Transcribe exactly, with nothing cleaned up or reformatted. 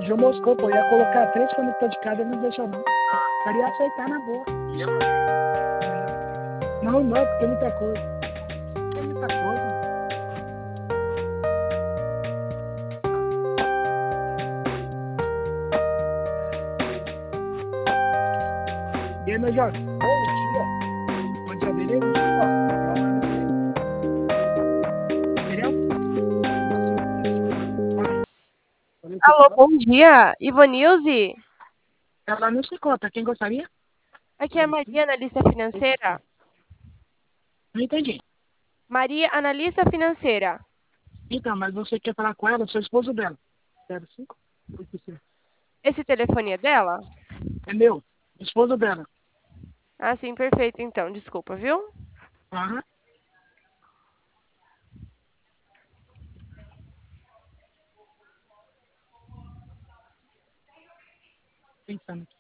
Gil moscou, pô. Ia colocar três conectores de cada, ele não deixou não. Queria aceitar na boa. Não, não, porque tem muita coisa. Tem muita coisa. E aí, meu Jorge? Bom dia. Bom dia, beleza? Ó, Alô, bom dia, Ivanilze. ela não se conta. Quem gostaria? Aqui é a Maria, analista financeira. Não entendi. Maria, analista financeira. Então, mas você quer falar com ela, seu esposo dela? zero cinco oito cinco. Esse telefone é dela? É meu, esposo dela. Ah, sim, perfeito, então. Desculpa, viu? Aham. Pensando aqui.